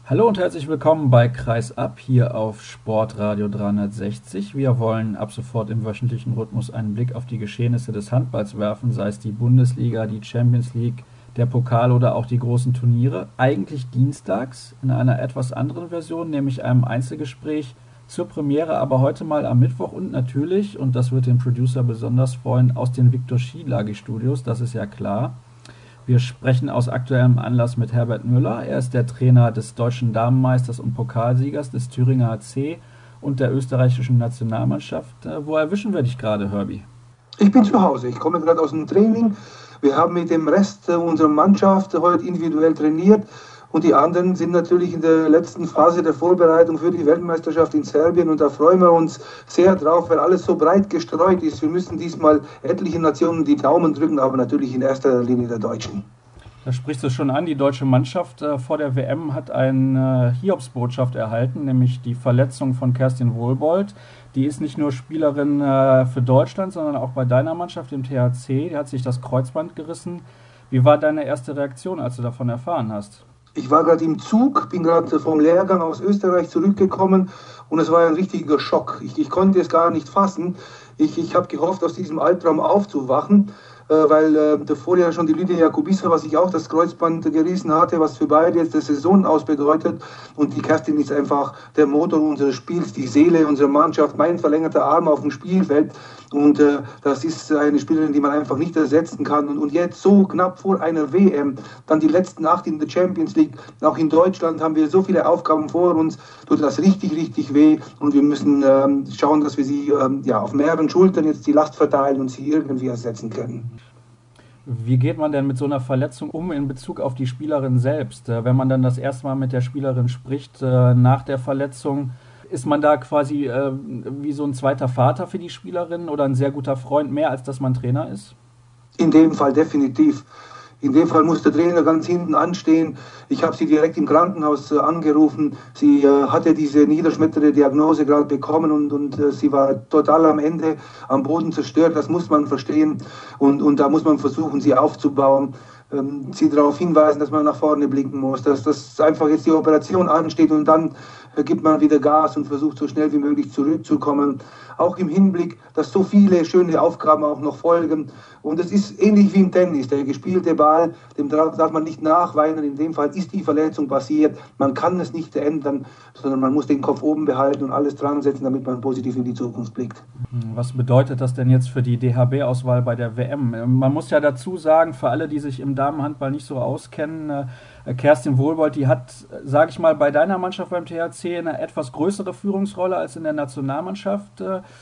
Hallo und herzlich willkommen bei Kreis ab hier auf Sportradio 360. Wir wollen ab sofort im wöchentlichen Rhythmus einen Blick auf die Geschehnisse des Handballs werfen, sei es die Bundesliga, die Champions League, der Pokal oder auch die großen Turniere. Eigentlich dienstags in einer etwas anderen Version, nämlich einem Einzelgespräch zur Premiere, aber heute mal am Mittwoch und natürlich, und das wird den Producer besonders freuen, aus den Viktor Schielagi Studios, das ist ja klar. Wir sprechen aus aktuellem Anlass mit Herbert Müller. Er ist der Trainer des deutschen Damenmeisters und Pokalsiegers des Thüringer HC und der österreichischen Nationalmannschaft. Wo erwischen wir dich gerade, Herbie? Ich bin zu Hause. Ich komme gerade aus dem Training. Wir haben mit dem Rest unserer Mannschaft heute individuell trainiert. Und die anderen sind natürlich in der letzten Phase der Vorbereitung für die Weltmeisterschaft in Serbien. Und da freuen wir uns sehr drauf, weil alles so breit gestreut ist. Wir müssen diesmal etlichen Nationen die Daumen drücken, aber natürlich in erster Linie der Deutschen. Da sprichst du schon an. Die deutsche Mannschaft vor der WM hat eine Hiobsbotschaft erhalten, nämlich die Verletzung von Kerstin Wohlbold. Die ist nicht nur Spielerin für Deutschland, sondern auch bei deiner Mannschaft im THC. Die hat sich das Kreuzband gerissen. Wie war deine erste Reaktion, als du davon erfahren hast? Ich war gerade im Zug, bin gerade vom Lehrgang aus Österreich zurückgekommen und es war ein richtiger Schock. Ich konnte es gar nicht fassen. Ich habe gehofft, aus diesem Albtraum aufzuwachen, weil davor ja schon die Lydia Jakubisova sich auch das Kreuzband gerissen hatte, was für beide jetzt die Saison ausbedeutet. Und die Kerstin ist einfach der Motor unseres Spiels, die Seele unserer Mannschaft, mein verlängerter Arm auf dem Spielfeld. Und das ist eine Spielerin, die man einfach nicht ersetzen kann. Und jetzt so knapp vor einer WM, dann die letzten 8 in der Champions League. Auch in Deutschland haben wir so viele Aufgaben vor uns, tut das richtig, richtig weh. Und wir müssen schauen, dass wir sie auf mehreren Schultern jetzt die Last verteilen und sie irgendwie ersetzen können. Wie geht man denn mit so einer Verletzung um in Bezug auf die Spielerin selbst? Wenn man dann das erste Mal mit der Spielerin spricht nach der Verletzung, ist man da quasi wie so ein zweiter Vater für die Spielerin oder ein sehr guter Freund, mehr als dass man Trainer ist? In dem Fall definitiv. In dem Fall muss der Trainer ganz hinten anstehen. Ich habe sie direkt im Krankenhaus angerufen. Sie hatte diese niederschmetternde Diagnose gerade bekommen und sie war total am Ende, am Boden zerstört. Das muss man verstehen und da muss man versuchen, sie aufzubauen. Sie darauf hinweisen, dass man nach vorne blicken muss, dass einfach jetzt die Operation ansteht und dann gibt man wieder Gas und versucht so schnell wie möglich zurückzukommen. Auch im Hinblick, dass so viele schöne Aufgaben auch noch folgen. Und es ist ähnlich wie im Tennis. Der gespielte Ball, dem darf man nicht nachweinen. In dem Fall ist die Verletzung passiert. Man kann es nicht ändern, sondern man muss den Kopf oben behalten und alles dran setzen, damit man positiv in die Zukunft blickt. Was bedeutet das denn jetzt für die DHB-Auswahl bei der WM? Man muss ja dazu sagen, für alle, die sich im Damenhandball nicht so auskennen, Kerstin Wohlbold, die hat, sage ich mal, bei deiner Mannschaft beim THC eine etwas größere Führungsrolle als in der Nationalmannschaft.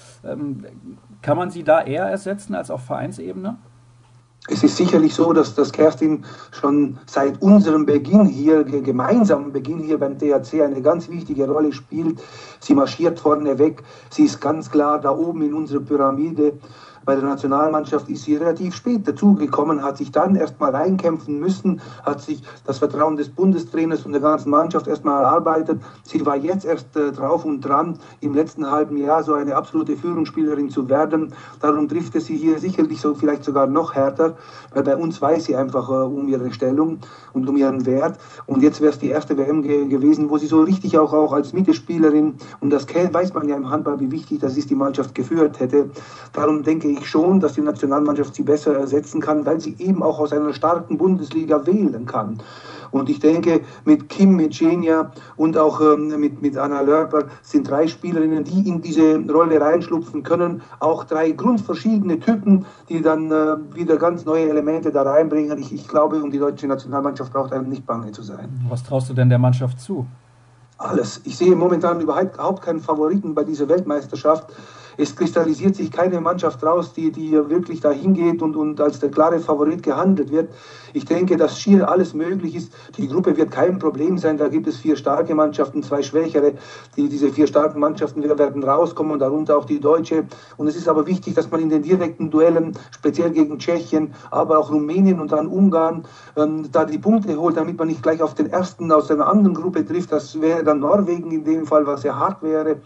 Kann man sie da eher ersetzen als auf Vereinsebene? Es ist sicherlich so, dass Kerstin schon seit unserem Beginn hier, gemeinsamen Beginn hier beim THC eine ganz wichtige Rolle spielt. Sie marschiert vorne weg, sie ist ganz klar da oben in unserer Pyramide. Bei der Nationalmannschaft ist sie relativ spät dazugekommen, hat sich dann erstmal reinkämpfen müssen, hat sich das Vertrauen des Bundestrainers und der ganzen Mannschaft erstmal erarbeitet. Sie war jetzt erst drauf und dran, im letzten halben Jahr so eine absolute Führungsspielerin zu werden. Darum trifft es sie hier sicherlich so, vielleicht sogar noch härter, weil bei uns weiß sie einfach um ihre Stellung und um ihren Wert. Und jetzt wäre es die erste WM gewesen, wo sie so richtig auch als Mittelspielerin, und das weiß man ja im Handball, wie wichtig das ist, die Mannschaft geführt hätte. Darum denke ich schon, dass die Nationalmannschaft sie besser ersetzen kann, weil sie eben auch aus einer starken Bundesliga wählen kann. Und ich denke, mit Kim, mit Genia und auch mit Anna Lörper sind 3 Spielerinnen, die in diese Rolle reinschlupfen können. Auch 3 grundverschiedene Typen, die dann wieder ganz neue Elemente da reinbringen. Ich glaube, um die deutsche Nationalmannschaft braucht einem nicht bange zu sein. Was traust du denn der Mannschaft zu? Alles. Ich sehe momentan überhaupt keinen Favoriten bei dieser Weltmeisterschaft. Es kristallisiert sich keine Mannschaft raus, die wirklich da hingeht und als der klare Favorit gehandelt wird. Ich denke, dass schier alles möglich ist. Die Gruppe wird kein Problem sein. Da gibt es 4 starke Mannschaften, 2 schwächere. Diese 4 starken Mannschaften werden rauskommen, darunter auch die deutsche. Und es ist aber wichtig, dass man in den direkten Duellen, speziell gegen Tschechien, aber auch Rumänien und dann Ungarn, da die Punkte holt, damit man nicht gleich auf den ersten aus einer anderen Gruppe trifft. Das wäre dann Norwegen in dem Fall, was sehr hart wäre.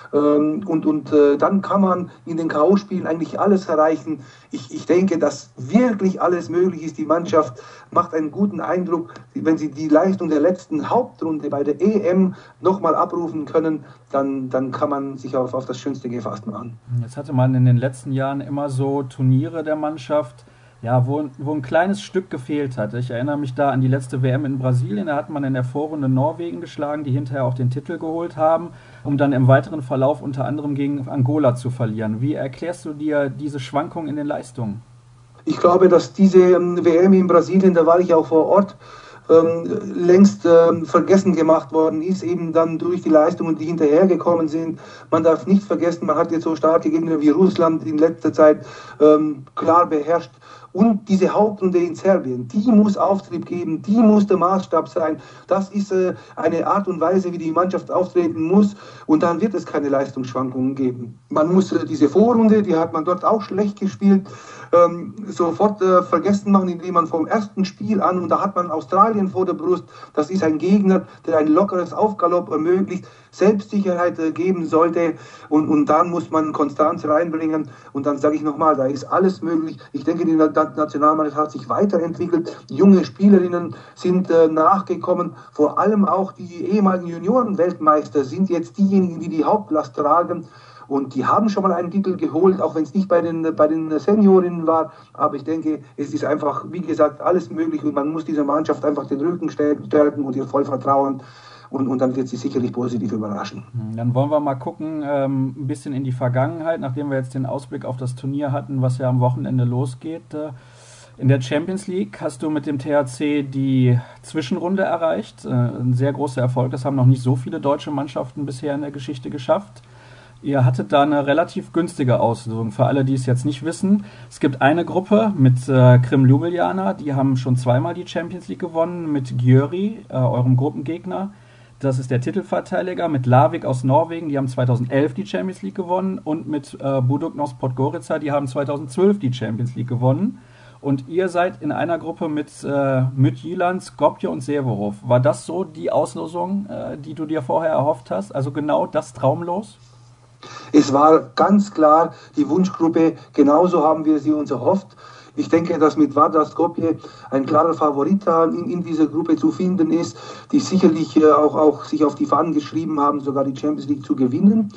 Dann kann man in den K.O.-Spielen eigentlich alles erreichen. Ich denke, dass wirklich alles möglich ist. Die Mannschaft macht einen guten Eindruck. Wenn sie die Leistung der letzten Hauptrunde bei der EM nochmal abrufen können, dann kann man sich auf das Schönste gefasst machen. Jetzt hatte man in den letzten Jahren immer so Turniere der Mannschaft, ja, wo ein kleines Stück gefehlt hat. Ich erinnere mich da an die letzte WM in Brasilien. Da hat man in der Vorrunde Norwegen geschlagen, die hinterher auch den Titel geholt haben, um dann im weiteren Verlauf unter anderem gegen Angola zu verlieren. Wie erklärst du dir diese Schwankungen in den Leistungen? Ich glaube, dass diese WM in Brasilien, da war ich auch vor Ort, längst vergessen gemacht worden ist, eben dann durch die Leistungen, die hinterhergekommen sind. Man darf nicht vergessen, man hat jetzt so starke Gegner wie Russland in letzter Zeit klar beherrscht. Und diese Hauptrunde in Serbien, die muss Auftrieb geben, die muss der Maßstab sein. Das ist eine Art und Weise, wie die Mannschaft auftreten muss. Und dann wird es keine Leistungsschwankungen geben. Man muss diese Vorrunde, die hat man dort auch schlecht gespielt, sofort vergessen machen, indem man vom ersten Spiel an, und da hat man Australien vor der Brust, das ist ein Gegner, der ein lockeres Aufgalopp ermöglicht, Selbstsicherheit geben sollte, und dann muss man Konstanz reinbringen, und dann sage ich nochmal, da ist alles möglich. Ich denke, die Nationalmannschaft hat sich weiterentwickelt, junge Spielerinnen sind nachgekommen, vor allem auch die ehemaligen Junioren-Weltmeister sind jetzt diejenigen, die die Hauptlast tragen. Und die haben schon mal einen Titel geholt, auch wenn es nicht bei den Seniorinnen war. Aber ich denke, es ist einfach, wie gesagt, alles möglich. Und man muss dieser Mannschaft einfach den Rücken stärken und ihr voll vertrauen. Und dann wird sie sicherlich positiv überraschen. Dann wollen wir mal gucken, ein bisschen in die Vergangenheit, nachdem wir jetzt den Ausblick auf das Turnier hatten, was ja am Wochenende losgeht. In der Champions League hast du mit dem THC die Zwischenrunde erreicht. Ein sehr großer Erfolg. Das haben noch nicht so viele deutsche Mannschaften bisher in der Geschichte geschafft. Ihr hattet da eine relativ günstige Auslosung. Für alle, die es jetzt nicht wissen, es gibt eine Gruppe mit Krim Ljubljana, die haben schon zweimal die Champions League gewonnen, mit Győri, eurem Gruppengegner. Das ist der Titelverteidiger, mit Larvik aus Norwegen, die haben 2011 die Champions League gewonnen, und mit Budućnost Podgorica, die haben 2012 die Champions League gewonnen. Und ihr seid in einer Gruppe mit Midtjylland, Skopje und Sävehof. War das so die Auslosung, die du dir vorher erhofft hast? Also genau das Traumlos? Es war ganz klar die Wunschgruppe, genauso haben wir sie uns erhofft. Ich denke, dass mit Vardar Skopje ein klarer Favorit in dieser Gruppe zu finden ist, die sicherlich auch sich auf die Fahnen geschrieben haben, sogar die Champions League zu gewinnen.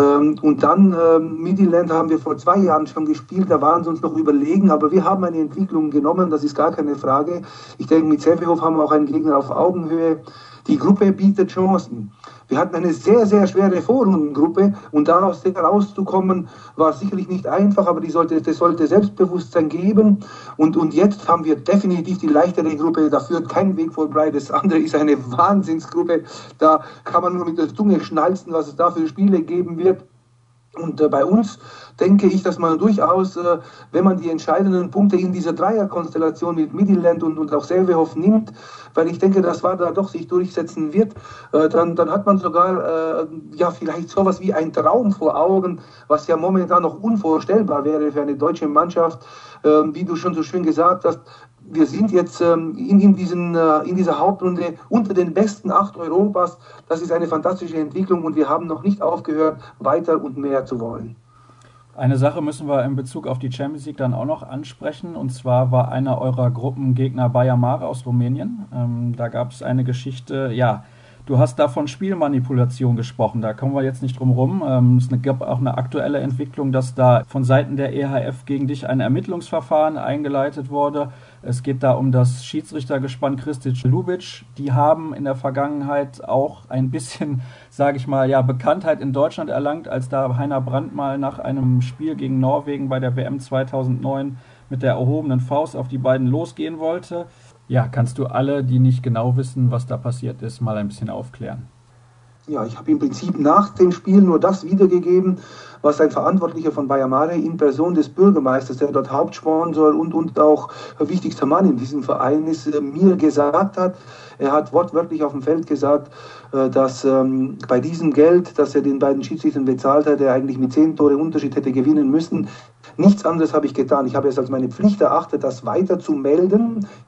Und dann Midtjylland haben wir vor 2 Jahren schon gespielt, da waren sie uns noch überlegen, aber wir haben eine Entwicklung genommen, das ist gar keine Frage. Ich denke, mit Sävehof haben wir auch einen Gegner auf Augenhöhe. Die Gruppe bietet Chancen. Wir hatten eine sehr, sehr schwere Vorrundengruppe, und daraus herauszukommen war sicherlich nicht einfach, aber das sollte Selbstbewusstsein geben. Und jetzt haben wir definitiv die leichtere Gruppe, da führt kein Weg vorbei. Das andere ist eine Wahnsinnsgruppe, da kann man nur mit der Zunge schnalzen, was es da für Spiele geben wird. Und bei uns denke ich, dass man durchaus, wenn man die entscheidenden Punkte in dieser Dreierkonstellation mit Midtjylland und auch Sävehof nimmt, weil ich denke, dass Vardar doch sich durchsetzen wird, dann hat man sogar vielleicht sowas wie ein Traum vor Augen, was ja momentan noch unvorstellbar wäre für eine deutsche Mannschaft. Wie du schon so schön gesagt hast, wir sind jetzt in dieser Hauptrunde unter den besten 8 Europas. Das ist eine fantastische Entwicklung, und wir haben noch nicht aufgehört, weiter und mehr zu wollen. Eine Sache müssen wir in Bezug auf die Champions League dann auch noch ansprechen, und zwar war einer eurer Gruppengegner Baia Mare aus Rumänien. Da gab es eine Geschichte, du hast da von Spielmanipulation gesprochen, da kommen wir jetzt nicht drum rum. Es gab auch eine aktuelle Entwicklung, dass da von Seiten der EHF gegen dich ein Ermittlungsverfahren eingeleitet wurde. Es geht da um das Schiedsrichtergespann Kristic Ljubic. Die haben in der Vergangenheit auch ein bisschen, sage ich mal, Bekanntheit in Deutschland erlangt, als da Heiner Brandt mal nach einem Spiel gegen Norwegen bei der WM 2009 mit der erhobenen Faust auf die beiden losgehen wollte. Ja, kannst du alle, die nicht genau wissen, was da passiert ist, mal ein bisschen aufklären? Ja, ich habe im Prinzip nach dem Spiel nur das wiedergegeben, was ein Verantwortlicher von Baia Mare in Person des Bürgermeisters, der dort Hauptsponsor und auch wichtigster Mann in diesem Verein ist, mir gesagt hat. Er hat wortwörtlich auf dem Feld gesagt, dass bei diesem Geld, das er den beiden Schiedsrichtern bezahlt hat, er eigentlich mit 10 Tore Unterschied hätte gewinnen müssen. Nichts anderes habe ich getan. Ich habe es als meine Pflicht erachtet, das weiter zu melden.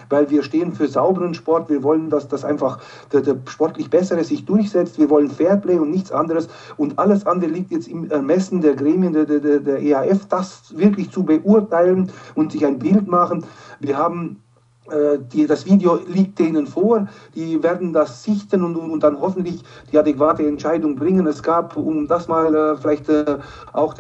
weil wir stehen für sauberen Sport. Wir wollen, dass das einfach der sportlich Bessere sich durchsetzt. Wir wollen Fairplay und nichts anderes. Und alles andere liegt jetzt im Ermessen der Gremien der EHF, das wirklich zu beurteilen und sich ein Bild machen. Wir haben das Video liegt denen vor, die werden das sichten und dann hoffentlich die adäquate Entscheidung bringen. Es gab, um das mal vielleicht auch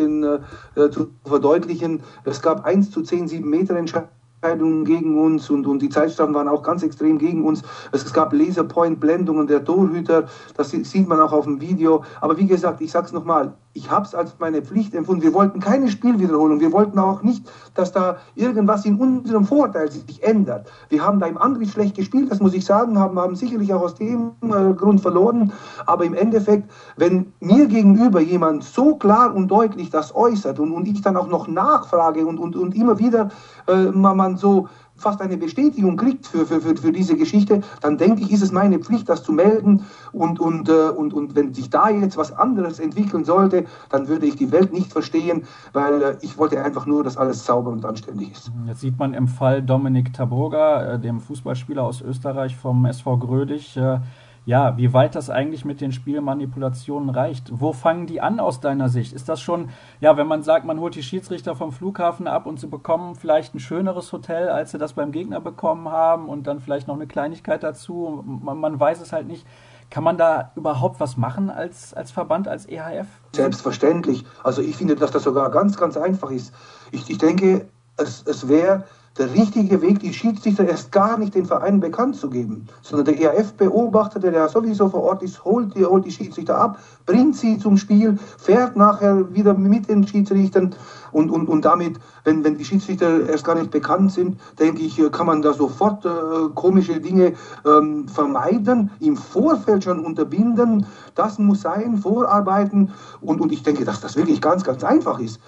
zu verdeutlichen, es gab 1:10 7 Meter Entscheidungen gegen uns und die Zeitstrafen waren auch ganz extrem gegen uns. Es gab Laserpoint-Blendungen der Torhüter, das sieht man auch auf dem Video. Aber wie gesagt, ich sage es nochmal, ich habe es als meine Pflicht empfunden. Wir wollten keine Spielwiederholung, wir wollten auch nicht, dass da irgendwas in unserem Vorteil sich ändert. Wir haben da im Angriff schlecht gespielt, das muss ich sagen, haben sicherlich auch aus dem Grund verloren. Aber im Endeffekt, wenn mir gegenüber jemand so klar und deutlich das äußert und ich dann auch noch nachfrage und immer wieder man so fast eine Bestätigung kriegt für diese Geschichte, dann denke ich, ist es meine Pflicht, das zu melden und wenn sich da jetzt was anderes entwickeln sollte, dann würde ich die Welt nicht verstehen, weil ich wollte einfach nur, dass alles sauber und anständig ist. Jetzt sieht man im Fall Dominik Taboga, dem Fußballspieler aus Österreich vom SV Grödig, ja, wie weit das eigentlich mit den Spielmanipulationen reicht. Wo fangen die an aus deiner Sicht? Ist das schon, ja, wenn man sagt, man holt die Schiedsrichter vom Flughafen ab und sie bekommen vielleicht ein schöneres Hotel, als sie das beim Gegner bekommen haben und dann vielleicht noch eine Kleinigkeit dazu, man weiß es halt nicht. Kann man da überhaupt was machen als Verband, als EHF? Selbstverständlich. Also ich finde, dass das sogar ganz, ganz einfach ist. Ich denke, es wäre der richtige Weg, die Schiedsrichter erst gar nicht den Vereinen bekannt zu geben, sondern der EHF-Beobachter, der sowieso vor Ort ist, holt die Schiedsrichter ab, bringt sie zum Spiel, fährt nachher wieder mit den Schiedsrichtern und damit, wenn die Schiedsrichter erst gar nicht bekannt sind, denke ich, kann man da sofort komische Dinge vermeiden, im Vorfeld schon unterbinden. Das muss sein, vorarbeiten und ich denke, dass das wirklich ganz, ganz einfach ist.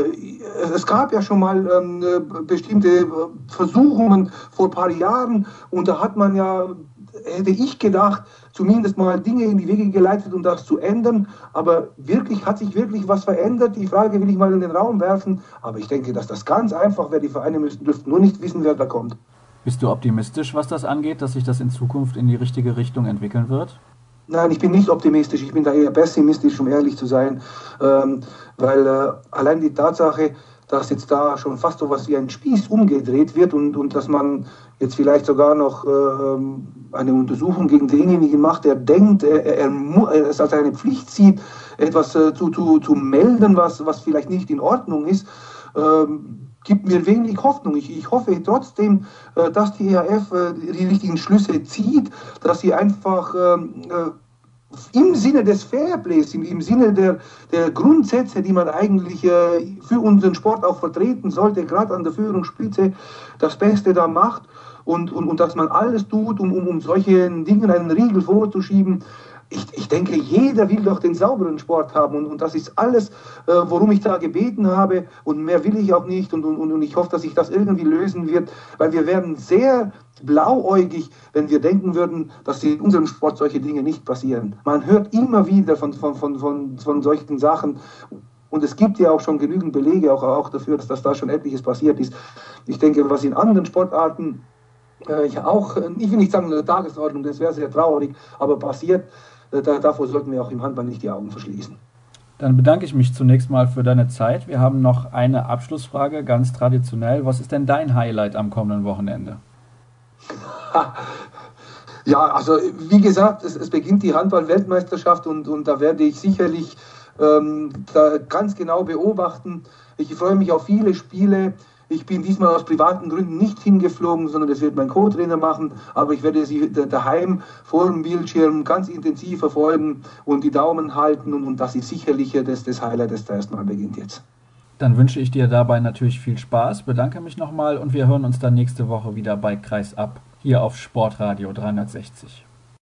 Es gab ja schon mal bestimmte Versuchungen vor ein paar Jahren und da hat man ja, hätte ich gedacht, zumindest mal Dinge in die Wege geleitet, um das zu ändern, aber hat sich wirklich was verändert? Die Frage will ich mal in den Raum werfen, aber ich denke, dass das ganz einfach wäre, die Vereine dürften nur nicht wissen, wer da kommt. Bist du optimistisch, was das angeht, dass sich das in Zukunft in die richtige Richtung entwickeln wird? Nein, ich bin nicht optimistisch, ich bin da eher pessimistisch, um ehrlich zu sein, weil allein die Tatsache, dass jetzt da schon fast so was wie ein Spieß umgedreht wird und dass man jetzt vielleicht sogar noch eine Untersuchung gegen denjenigen macht, der denkt, er es als eine Pflicht sieht, etwas zu melden, was vielleicht nicht in Ordnung ist, gibt mir wenig Hoffnung. Ich hoffe trotzdem, dass die EHF die richtigen Schlüsse zieht, dass sie einfach im Sinne des Fairplays, im Sinne der Grundsätze, die man eigentlich für unseren Sport auch vertreten sollte, gerade an der Führungsspitze, das Beste da macht und dass man alles tut, um solchen Dingen einen Riegel vorzuschieben. Ich denke, jeder will doch den sauberen Sport haben und das ist alles, worum ich da gebeten habe und mehr will ich auch nicht und ich hoffe, dass sich das irgendwie lösen wird, weil wir werden sehr blauäugig, wenn wir denken würden, dass in unserem Sport solche Dinge nicht passieren. Man hört immer wieder von solchen Sachen und es gibt ja auch schon genügend Belege auch dafür, dass da schon etliches passiert ist. Ich denke, was in anderen Sportarten ich will nicht sagen eine Tagesordnung, das wäre sehr traurig, aber passiert, davor sollten wir auch im Handball nicht die Augen verschließen. Dann bedanke ich mich zunächst mal für deine Zeit. Wir haben noch eine Abschlussfrage, ganz traditionell. Was ist denn dein Highlight am kommenden Wochenende? Ja, also wie gesagt, es beginnt die Handball-Weltmeisterschaft und da werde ich sicherlich da ganz genau beobachten. Ich freue mich auf viele Spiele. Ich bin diesmal aus privaten Gründen nicht hingeflogen, sondern das wird mein Co-Trainer machen. Aber ich werde sie daheim vor dem Bildschirm ganz intensiv verfolgen und die Daumen halten. Und das ist sicherlich das Highlight, das da erstmal beginnt jetzt. Dann wünsche ich dir dabei natürlich viel Spaß, bedanke mich nochmal und wir hören uns dann nächste Woche wieder bei Kreisab hier auf Sportradio 360.